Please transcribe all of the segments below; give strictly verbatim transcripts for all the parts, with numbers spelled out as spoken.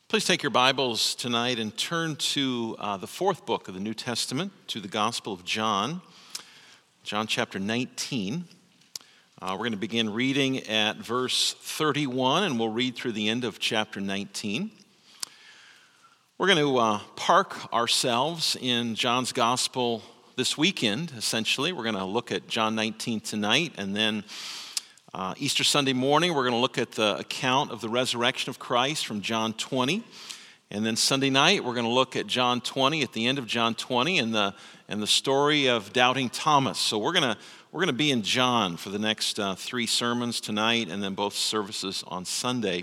Please take your Bibles tonight and turn to uh, the fourth book of the New Testament, to the Gospel of John, John chapter nineteen. Uh, we're going to begin reading at verse thirty-one, and we'll read through the end of chapter nineteen. We're going to uh, park ourselves in John's Gospel this weekend, essentially. We're going to look at John nineteen tonight, and then Uh, Easter Sunday morning, we're going to look at the account of the resurrection of Christ from John twenty. And then Sunday night, we're going to look at John twenty, at the end of John twenty, and the and the story of doubting Thomas. So we're going to we're going to be in John for the next uh, three sermons tonight, and then both services on Sunday.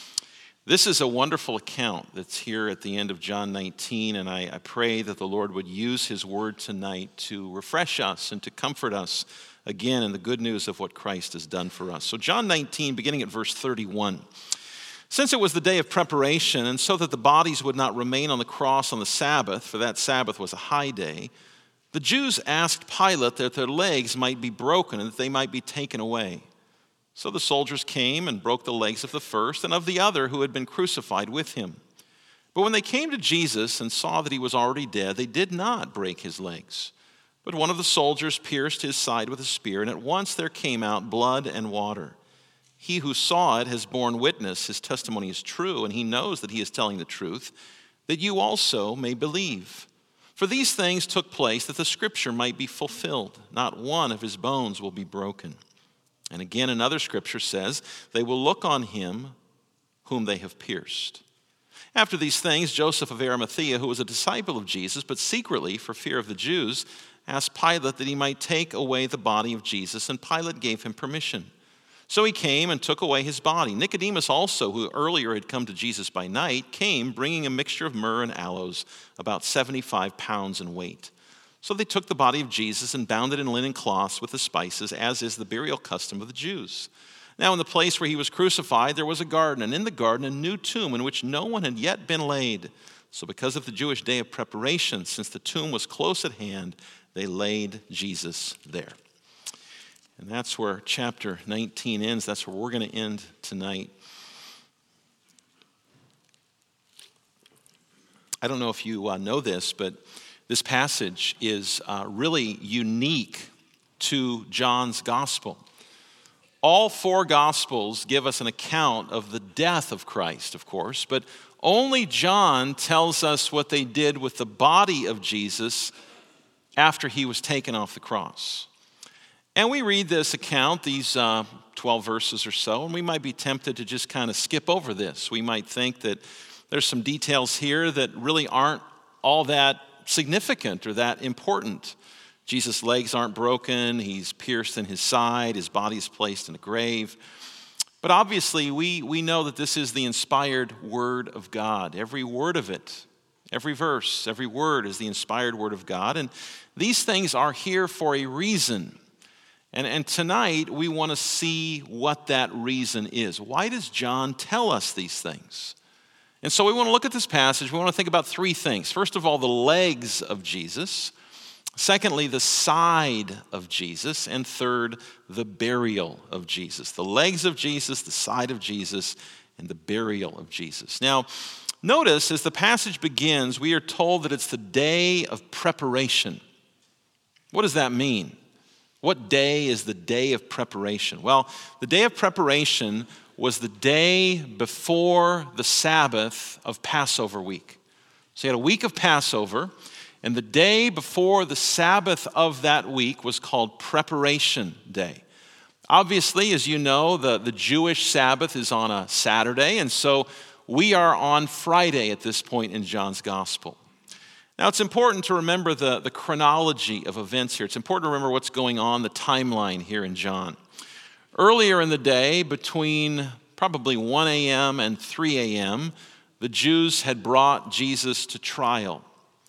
This is a wonderful account that's here at the end of John nineteen, and I, I pray that the Lord would use His word tonight to refresh us and to comfort us again in the good news of what Christ has done for us. So John nineteen, beginning at verse thirty-one. Since it was the day of preparation, and so that the bodies would not remain on the cross on the Sabbath, for that Sabbath was a high day, the Jews asked Pilate that their legs might be broken and that they might be taken away. So the soldiers came and broke the legs of the first and of the other who had been crucified with him. But when they came to Jesus and saw that he was already dead, they did not break his legs. But one of the soldiers pierced his side with a spear, and at once there came out blood and water. He who saw it has borne witness, his testimony is true, and he knows that he is telling the truth, that you also may believe. For these things took place that the scripture might be fulfilled. Not one of his bones will be broken. And again, another scripture says, they will look on him whom they have pierced. After these things, Joseph of Arimathea, who was a disciple of Jesus, but secretly for fear of the Jews, asked Pilate that he might take away the body of Jesus, and Pilate gave him permission. So he came and took away his body. Nicodemus also, who earlier had come to Jesus by night, came bringing a mixture of myrrh and aloes, about seventy-five pounds in weight. So they took the body of Jesus and bound it in linen cloths with the spices, as is the burial custom of the Jews. Now in the place where he was crucified there was a garden, and in the garden a new tomb in which no one had yet been laid. So because of the Jewish day of preparation, since the tomb was close at hand, they laid Jesus there. And that's where chapter nineteen ends. That's where we're going to end tonight. I don't know if you uh, know this, but this passage is uh, really unique to John's gospel. All four gospels give us an account of the death of Christ, of course, but only John tells us what they did with the body of Jesus after he was taken off the cross. And we read this account, these uh, twelve verses or so, and we might be tempted to just kind of skip over this. We might think that there's some details here that really aren't all that significant or that important. Jesus' legs aren't broken, he's pierced in his side, his body is placed in a grave. But obviously we, we know that this is the inspired word of God. Every word of it, every verse, every word is the inspired word of God. And these things are here for a reason. And, and tonight we want to see what that reason is. Why does John tell us these things? And so we want to look at this passage. We want to think about three things. First of all, the legs of Jesus. Secondly, the side of Jesus. And third, the burial of Jesus. The legs of Jesus, the side of Jesus, and the burial of Jesus. Now, notice as the passage begins, we are told that it's the day of preparation. What does that mean? What day is the day of preparation? Well, the day of preparation was the day before the Sabbath of Passover week. So you had a week of Passover, and the day before the Sabbath of that week was called Preparation Day. Obviously, as you know, the, the Jewish Sabbath is on a Saturday, and so we are on Friday at this point in John's Gospel. Now, it's important to remember the, the chronology of events here. It's important to remember what's going on, the timeline here in John. Earlier in the day, between probably one a.m. and three a.m., the Jews had brought Jesus to trial.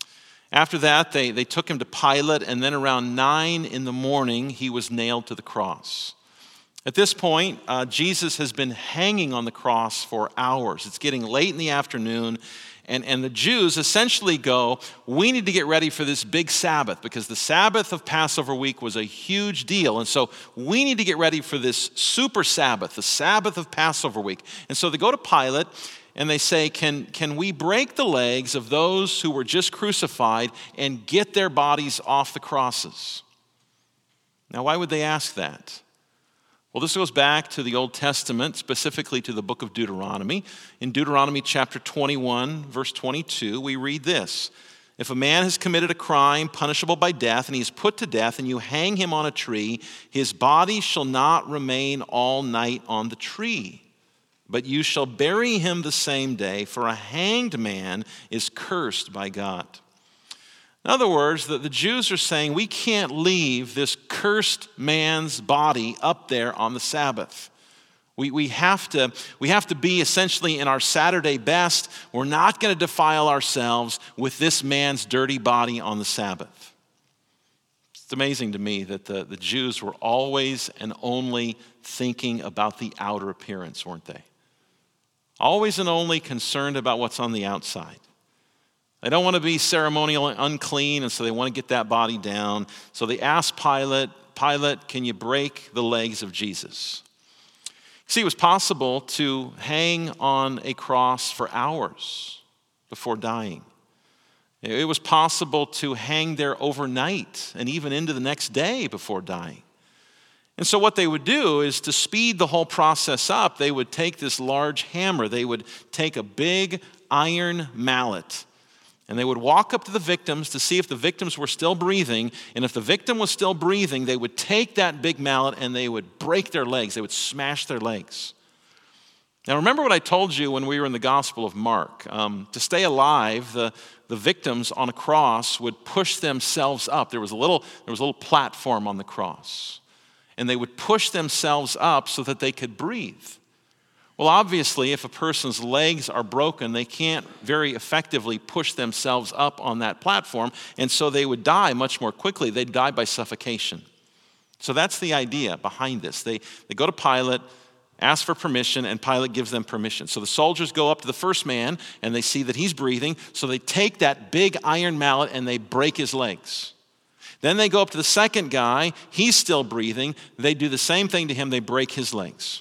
After that, they, they took him to Pilate, and then around nine in the morning, he was nailed to the cross. At this point, uh, Jesus has been hanging on the cross for hours. It's getting late in the afternoon, And, and the Jews essentially go, we need to get ready for this big Sabbath, because the Sabbath of Passover week was a huge deal. And so we need to get ready for this super Sabbath, the Sabbath of Passover week. And so they go to Pilate, and they say, can, can we break the legs of those who were just crucified and get their bodies off the crosses? Now, why would they ask that? Well, this goes back to the Old Testament, specifically to the book of Deuteronomy. In Deuteronomy chapter twenty-one, verse twenty-two, we read this: if a man has committed a crime punishable by death, and he is put to death, and you hang him on a tree, his body shall not remain all night on the tree, but you shall bury him the same day, for a hanged man is cursed by God. In other words, the, the Jews are saying, we can't leave this cursed man's body up there on the Sabbath. We, we, have to, we have to be essentially in our Saturday best. We're not going to defile ourselves with this man's dirty body on the Sabbath. It's amazing to me that the, the Jews were always and only thinking about the outer appearance, weren't they? Always and only concerned about what's on the outside. They don't want to be ceremonially unclean, and so they want to get that body down. So they ask Pilate, Pilate, can you break the legs of Jesus? See, it was possible to hang on a cross for hours before dying. It was possible to hang there overnight and even into the next day before dying. And so what they would do is, to speed the whole process up, they would take this large hammer. They would take a big iron mallet, and they would walk up to the victims to see if the victims were still breathing. And if the victim was still breathing, they would take that big mallet and they would break their legs. They would smash their legs. Now, remember what I told you when we were in the Gospel of Mark. Um, to stay alive, the, the victims on a cross would push themselves up. There was a little, there was a little platform on the cross. And they would push themselves up so that they could breathe. Well, obviously, if a person's legs are broken, they can't very effectively push themselves up on that platform, and so they would die much more quickly. They'd die by suffocation. So that's the idea behind this. They, they go to Pilate, ask for permission, and Pilate gives them permission. So the soldiers go up to the first man, and they see that he's breathing, so they take that big iron mallet and they break his legs. Then they go up to the second guy, he's still breathing. They do the same thing to him, they break his legs.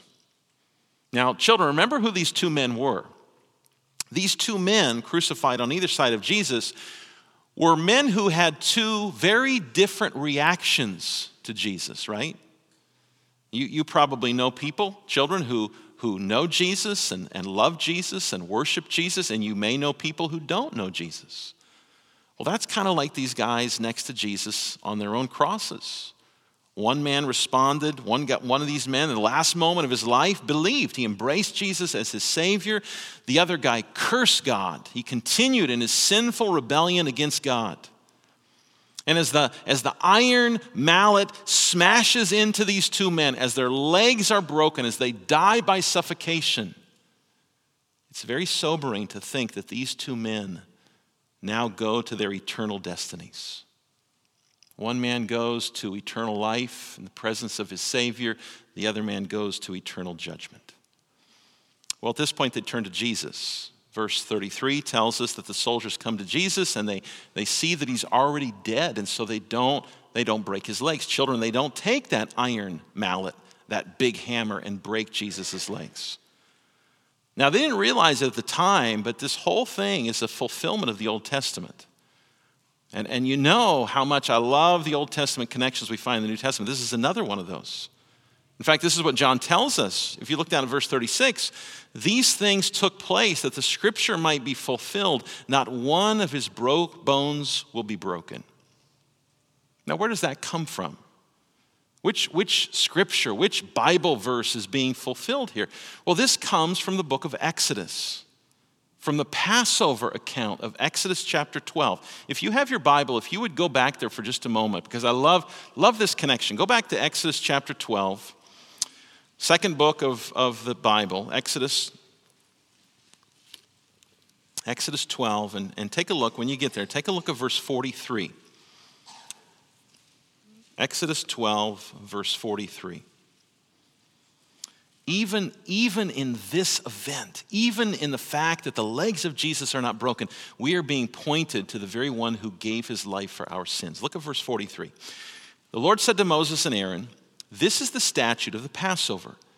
Now, children, remember who these two men were. These two men crucified on either side of Jesus were men who had two very different reactions to Jesus, right? You, you probably know people, children, who, who know Jesus and, and love Jesus and worship Jesus, and you may know people who don't know Jesus. Well, that's kind of like these guys next to Jesus on their own crosses. One man responded, one got one of these men in the last moment of his life believed. He embraced Jesus as his Savior. The other guy cursed God. He continued in his sinful rebellion against God. And as the, as the iron mallet smashes into these two men, as their legs are broken, as they die by suffocation, it's very sobering to think that these two men now go to their eternal destinies. One man goes to eternal life in the presence of his Savior. The other man goes to eternal judgment. Well, at this point, they turn to Jesus. Verse thirty-three tells us that the soldiers come to Jesus and they, they see that he's already dead, and so they don't, they don't break his legs. Children, they don't take that iron mallet, that big hammer, and break Jesus' legs. Now, they didn't realize it at the time, but this whole thing is a fulfillment of the Old Testament. And, and you know how much I love the Old Testament connections we find in the New Testament. This is another one of those. In fact, this is what John tells us. If you look down at verse thirty-six, these things took place that the scripture might be fulfilled. Not one of his broke bones will be broken. Now, where does that come from? Which, which scripture, which Bible verse is being fulfilled here? Well, this comes from the book of Exodus, from the Passover account of Exodus chapter twelve. If you have your Bible, if you would go back there for just a moment, because I love, love this connection. Go back to Exodus chapter twelve, second book of, of the Bible, Exodus, Exodus twelve, and, and take a look, when you get there, take a look at verse forty-three. Exodus twelve, verse forty-three. Even, even in this event, even in the fact that the legs of Jesus are not broken, we are being pointed to the very one who gave his life for our sins. Look at verse forty-three. The Lord said to Moses and Aaron, "This is the statute of the Passover.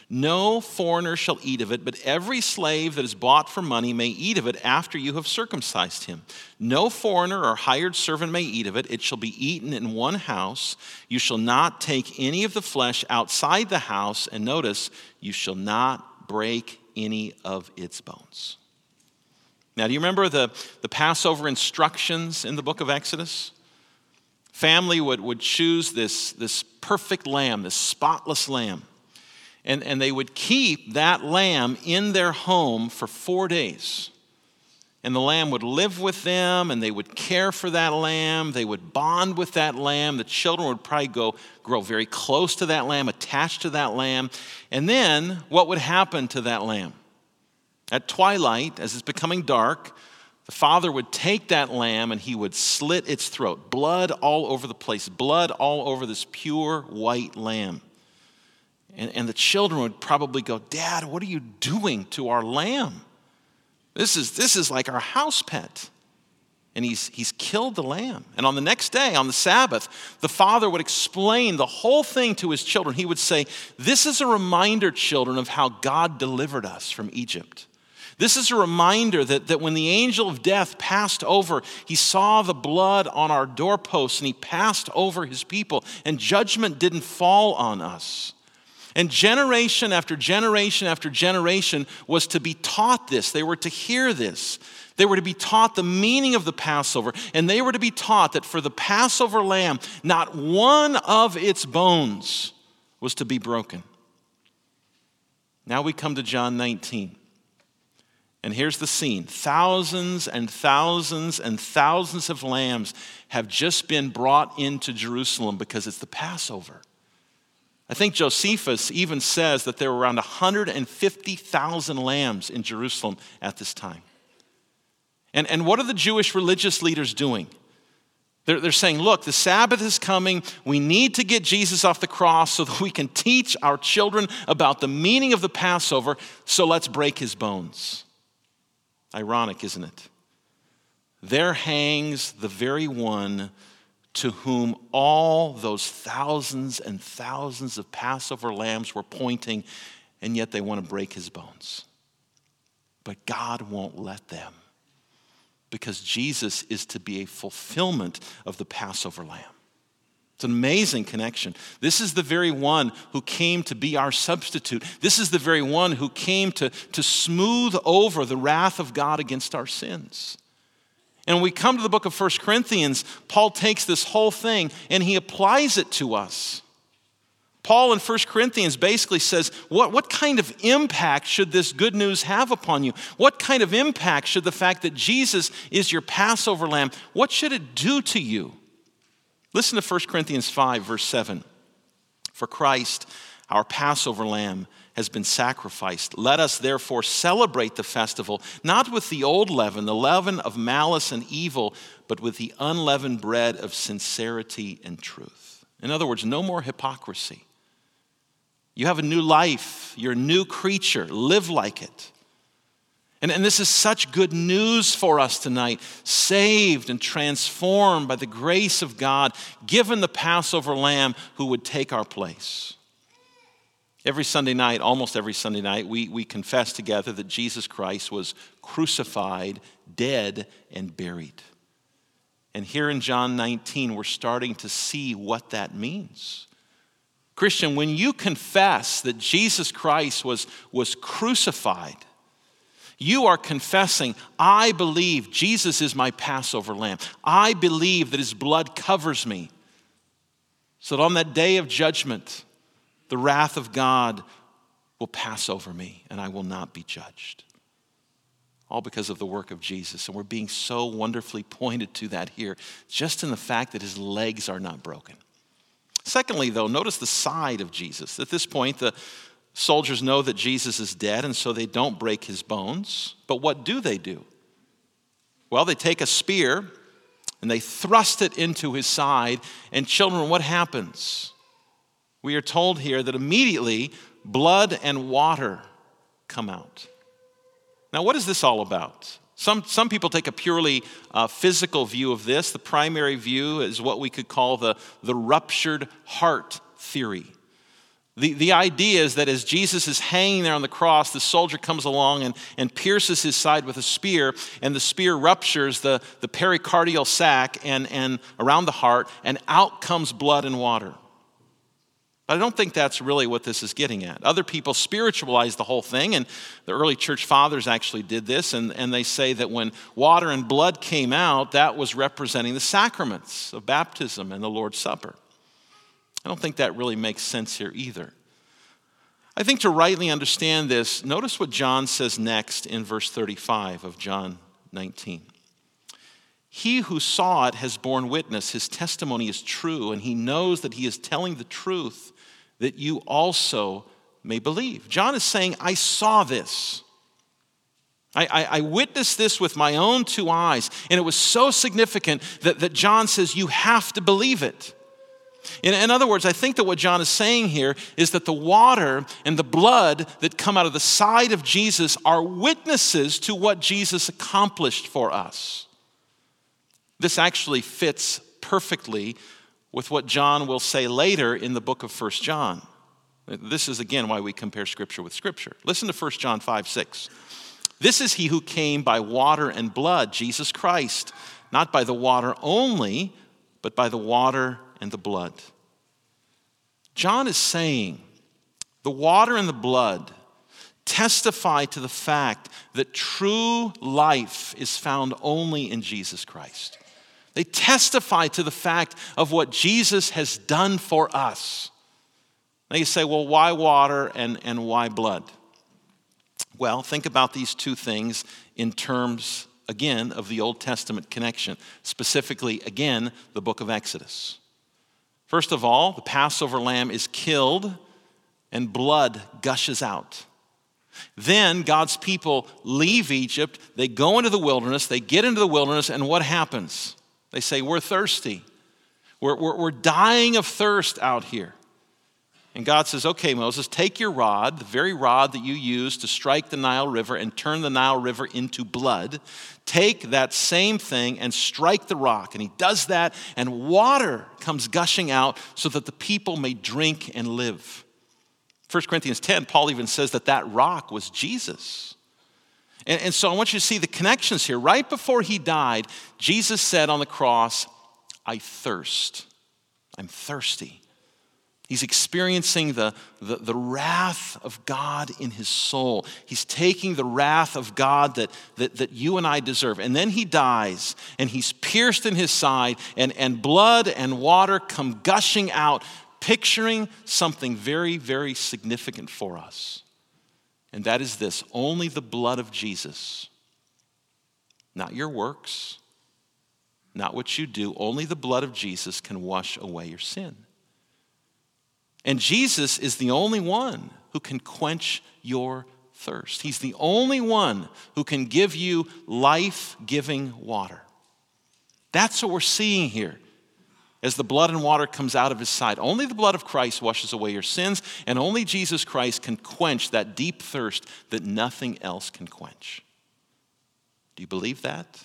No foreigner shall eat of it, but every slave that is bought for money may eat of it after you have circumcised him. No foreigner or hired servant may eat of it. It shall be eaten in one house. You shall not take any of the flesh outside the house. And notice, you shall not break any of its bones. Now, do you remember the, the Passover instructions in the book of Exodus? Family would, would choose this, this perfect lamb, this spotless lamb. And, and they would keep that lamb in their home for four days. And the lamb would live with them, and they would care for that lamb. They would bond with that lamb. The children would probably go grow very close to that lamb, attached to that lamb. And then what would happen to that lamb? At twilight, as it's becoming dark, the father would take that lamb and he would slit its throat. Blood all over the place. Blood all over this pure white lamb. And, and the children would probably go, Dad, what are you doing to our lamb? This is, this is like our house pet. And he's, he's killed the lamb. And on the next day, on the Sabbath, the father would explain the whole thing to his children. He would say, this is a reminder, children, of how God delivered us from Egypt. This is a reminder that, that when the angel of death passed over, he saw the blood on our doorposts and he passed over his people, and judgment didn't fall on us. And generation after generation after generation was to be taught this. They were to hear this. They were to be taught the meaning of the Passover. And they were to be taught that for the Passover lamb, not one of its bones was to be broken. Now we come to John nineteen. And here's the scene. Thousands and thousands and thousands of lambs have just been brought into Jerusalem because it's the Passover. I think Josephus even says that there were around one hundred fifty thousand lambs in Jerusalem at this time. And, and what are the Jewish religious leaders doing? They're, they're saying, look, the Sabbath is coming. We need to get Jesus off the cross so that we can teach our children about the meaning of the Passover, so let's break his bones. Ironic, isn't it? There hangs the very one to whom all those thousands and thousands of Passover lambs were pointing, and yet they want to break his bones. But God won't let them, because Jesus is to be a fulfillment of the Passover lamb. It's an amazing connection. This is the very one who came to be our substitute. This is the very one who came to, to smooth over the wrath of God against our sins. And when we come to the book of First Corinthians, Paul takes this whole thing and he applies it to us. Paul in First Corinthians basically says, what, what kind of impact should this good news have upon you? What kind of impact should the fact that Jesus is your Passover lamb, what should it do to you? Listen to First Corinthians five, verse seven. For Christ, our Passover lamb, has been sacrificed. Let us therefore celebrate the festival, not with the old leaven, the leaven of malice and evil, but with the unleavened bread of sincerity and truth. In other words, no more hypocrisy. You have a new life. You're a new creature. Live like it. And, and this is such good news for us tonight. Saved and transformed by the grace of God, given the Passover lamb who would take our place. Every Sunday night, almost every Sunday night, we, we confess together that Jesus Christ was crucified, dead, and buried. And here in John nineteen, we're starting to see what that means. Christian, when you confess that Jesus Christ was, was crucified, you are confessing, I believe Jesus is my Passover lamb. I believe that his blood covers me, so that on that day of judgment, the wrath of God will pass over me and I will not be judged. All because of the work of Jesus. And we're being so wonderfully pointed to that here, just in the fact that his legs are not broken. Secondly, though, notice the side of Jesus. At this point, the soldiers know that Jesus is dead, and so they don't break his bones. But what do they do? Well, they take a spear and they thrust it into his side. And children, what happens? We are told here that immediately blood and water come out. Now, what is this all about? Some, some people take a purely uh, physical view of this. The primary view is what we could call the, the ruptured heart theory. The, the idea is that as Jesus is hanging there on the cross, the soldier comes along and, and pierces his side with a spear, and the spear ruptures the, the pericardial sac and, and around the heart, and out comes blood and water. But I don't think that's really what this is getting at. Other people spiritualize the whole thing, and the early church fathers actually did this, and, and they say that when water and blood came out, that was representing the sacraments of baptism and the Lord's Supper. I don't think that really makes sense here either. I think to rightly understand this, notice what John says next in verse thirty-five of John nineteen. He who saw it has borne witness. His testimony is true, and he knows that he is telling the truth, that you also may believe. John is saying, I saw this. I, I, I witnessed this with my own two eyes, and it was so significant that, that John says, you have to believe it. In, in other words, I think that what John is saying here is that the water and the blood that come out of the side of Jesus are witnesses to what Jesus accomplished for us. This actually fits perfectly with what John will say later in the book of First John. This is again why we compare Scripture with Scripture. Listen to First John five six. This is he who came by water and blood, Jesus Christ, not by the water only, but by the water and the blood. John is saying the water and the blood testify to the fact that true life is found only in Jesus Christ. They testify to the fact of what Jesus has done for us. Now you say, well, why water and, and why blood? Well, think about these two things in terms, again, of the Old Testament connection. Specifically, again, the book of Exodus. First of all, the Passover lamb is killed and blood gushes out. Then God's people leave Egypt, they go into the wilderness, they get into the wilderness, and what happens? They say, we're thirsty. We're, we're, we're dying of thirst out here. And God says, okay, Moses, take your rod, the very rod that you used to strike the Nile River and turn the Nile River into blood. Take that same thing and strike the rock. And he does that, and water comes gushing out so that the people may drink and live. First Corinthians ten, Paul even says that that rock was Jesus. And, and so I want you to see the connections here. Right before he died, Jesus said on the cross, I thirst. I'm thirsty. He's experiencing the, the, the wrath of God in his soul. He's taking the wrath of God that, that, that you and I deserve. And then he dies, and he's pierced in his side, and, and blood and water come gushing out, picturing something very, very significant for us. And that is this: only the blood of Jesus, not your works, not what you do, only the blood of Jesus can wash away your sin. And Jesus is the only one who can quench your thirst. He's the only one who can give you life-giving water. That's what we're seeing here as the blood and water comes out of his side. Only the blood of Christ washes away your sins, and only Jesus Christ can quench that deep thirst that nothing else can quench. Do you believe that?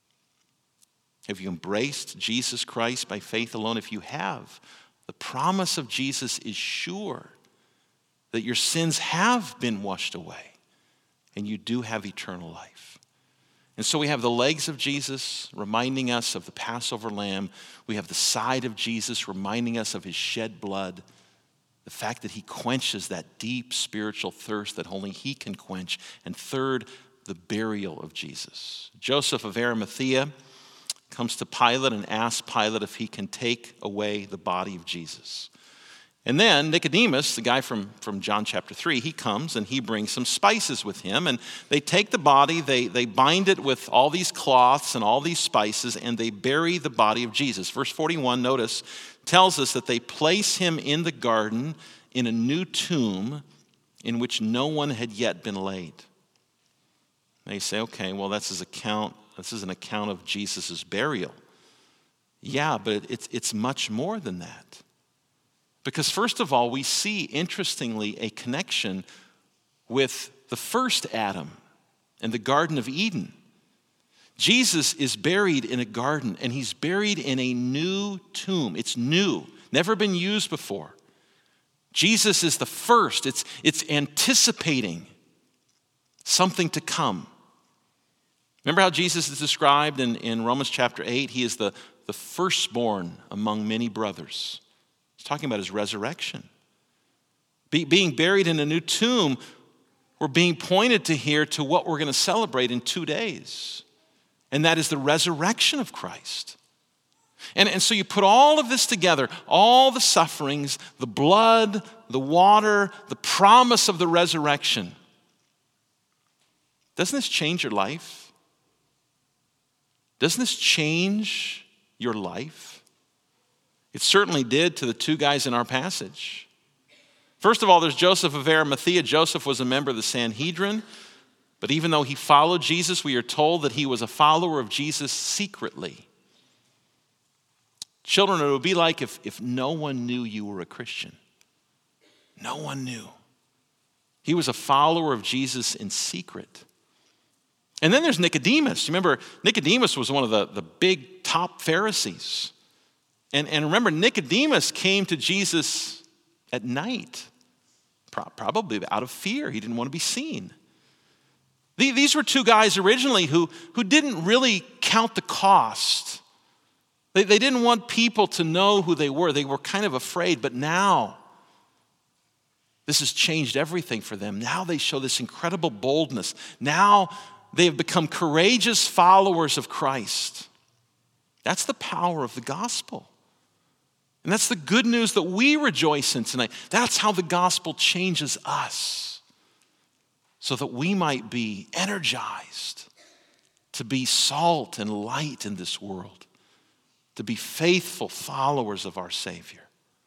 Have you embraced Jesus Christ by faith alone? If you have, the promise of Jesus is sure that your sins have been washed away and you do have eternal life. And so we have the legs of Jesus reminding us of the Passover lamb. We have the side of Jesus reminding us of his shed blood, the fact that he quenches that deep spiritual thirst that only he can quench. And third, the burial of Jesus. Joseph of Arimathea comes to Pilate and asks Pilate if he can take away the body of Jesus. And then Nicodemus, the guy from, from John chapter three, he comes and he brings some spices with him. And they take the body, they, they bind it with all these cloths and all these spices, and they bury the body of Jesus. Verse forty-one, notice, tells us that they place him in the garden in a new tomb in which no one had yet been laid. Now you say, okay, well, that's his account. This is an account of Jesus' burial. Yeah, but it's, it's much more than that. Because first of all, we see, interestingly, a connection with the first Adam and the Garden of Eden. Jesus is buried in a garden, and he's buried in a new tomb. It's new, never been used before. Jesus is the first. It's, it's anticipating something to come. Remember how Jesus is described in, in Romans chapter eight? He is the, the firstborn among many brothers. He's talking about his resurrection. Be, being buried in a new tomb, we're being pointed to here to what we're going to celebrate in two days. And that is the resurrection of Christ. And, and so you put all of this together, all the sufferings, the blood, the water, the promise of the resurrection. Doesn't this change your life? Doesn't this change your life? It certainly did to the two guys in our passage. First of all, there's Joseph of Arimathea. Joseph was a member of the Sanhedrin, but even though he followed Jesus, we are told that he was a follower of Jesus secretly. Children, it would be like if, if no one knew you were a Christian. No one knew. He was a follower of Jesus in secret. And then there's Nicodemus. Remember, Nicodemus was one of the, the big top Pharisees. And, and remember, Nicodemus came to Jesus at night, pro- probably out of fear. He didn't want to be seen. The, these were two guys originally who, who didn't really count the cost. They, they didn't want people to know who they were. They were kind of afraid, but now this has changed everything for them. Now they show this incredible boldness. Now they have become courageous followers of Christ. That's the power of the gospel. And that's the good news that we rejoice in tonight. That's how the gospel changes us, so that we might be energized to be salt and light in this world, to be faithful followers of our Savior.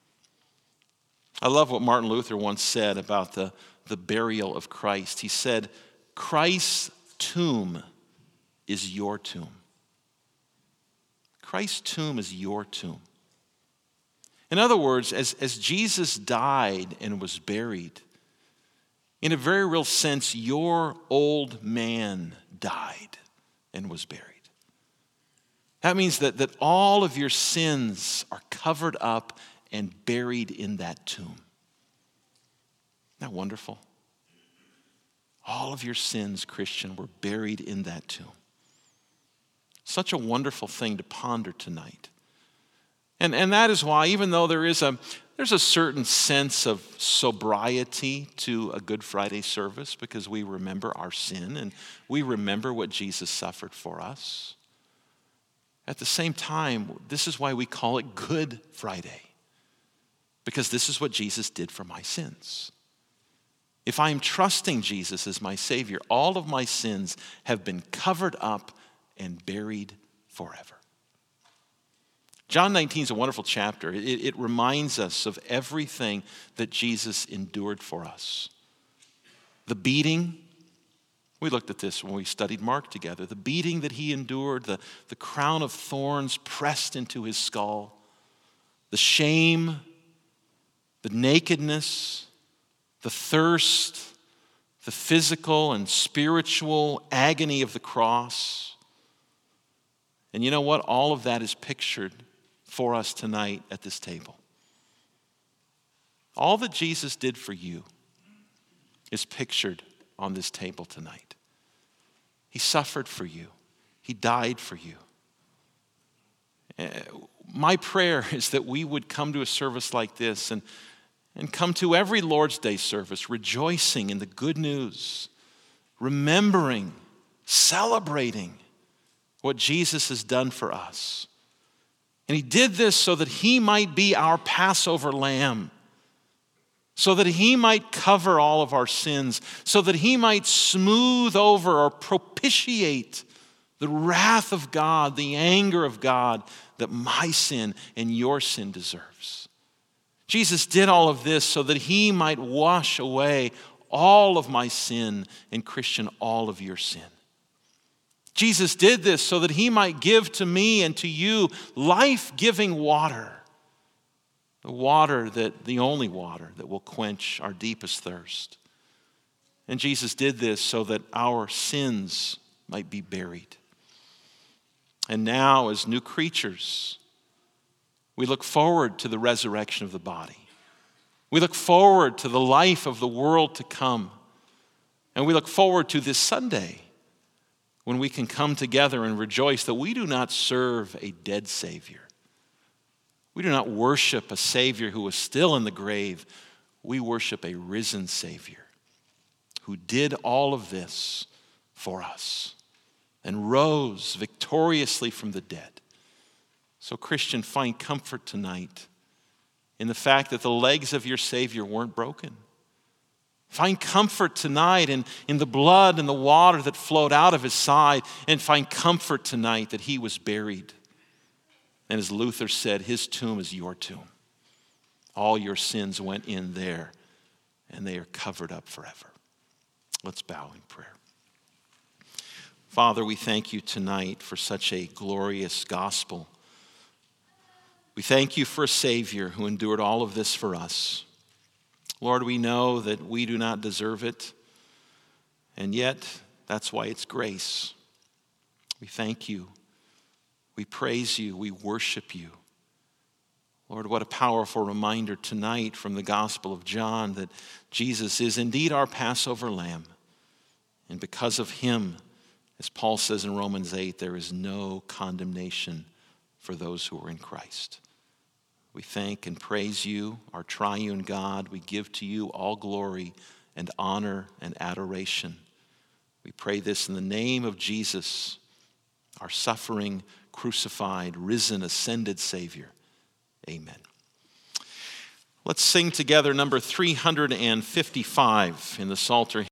I love what Martin Luther once said about the, the burial of Christ. He said, Christ's tomb is your tomb. Christ's tomb is your tomb. In other words, as, as Jesus died and was buried, in a very real sense, your old man died and was buried. That means that, that all of your sins are covered up and buried in that tomb. Isn't that wonderful? All of your sins, Christian, were buried in that tomb. Such a wonderful thing to ponder tonight. And, and that is why, even though there is a, there's a certain sense of sobriety to a Good Friday service, because we remember our sin and we remember what Jesus suffered for us. At the same time, this is why we call it Good Friday, because this is what Jesus did for my sins. If I am trusting Jesus as my Savior, all of my sins have been covered up and buried forever. John nineteen is a wonderful chapter. It, it reminds us of everything that Jesus endured for us. The beating, we looked at this when we studied Mark together. The beating that he endured, the, the crown of thorns pressed into his skull, the shame, the nakedness, the thirst, the physical and spiritual agony of the cross. And you know what? All of that is pictured for us tonight at this table. All that Jesus did for you is pictured on this table tonight. He suffered for you. He died for you. Uh, my prayer is that we would come to a service like this and, and come to every Lord's Day service rejoicing in the good news, remembering, celebrating what Jesus has done for us. And he did this so that he might be our Passover lamb, so that he might cover all of our sins, so that he might smooth over or propitiate the wrath of God, the anger of God that my sin and your sin deserves. Jesus did all of this so that he might wash away all of my sin, and Christian, all of your sin. Jesus did this so that he might give to me and to you life-giving water. The water that, the only water that will quench our deepest thirst. And Jesus did this so that our sins might be buried. And now, as new creatures, we look forward to the resurrection of the body. We look forward to the life of the world to come. And we look forward to this Sunday when we can come together and rejoice that we do not serve a dead Savior. We do not worship a Savior who is still in the grave. We worship a risen Savior who did all of this for us and rose victoriously from the dead. So, Christian, find comfort tonight in the fact that the legs of your Savior weren't broken. Find comfort tonight in, in the blood and the water that flowed out of his side, and find comfort tonight that he was buried. And as Luther said, his tomb is your tomb. All your sins went in there, and they are covered up forever. Let's bow in prayer. Father, we thank you tonight for such a glorious gospel. We thank you for a Savior who endured all of this for us. Lord, we know that we do not deserve it, and yet that's why it's grace. We thank you. We praise you. We worship you. Lord, what a powerful reminder tonight from the Gospel of John that Jesus is indeed our Passover lamb. And because of him, as Paul says in Romans eight, there is no condemnation for those who are in Christ. We thank and praise you, our triune God. We give to you all glory and honor and adoration. We pray this in the name of Jesus, our suffering, crucified, risen, ascended Savior. Amen. Let's sing together number three hundred fifty-five in the Psalter.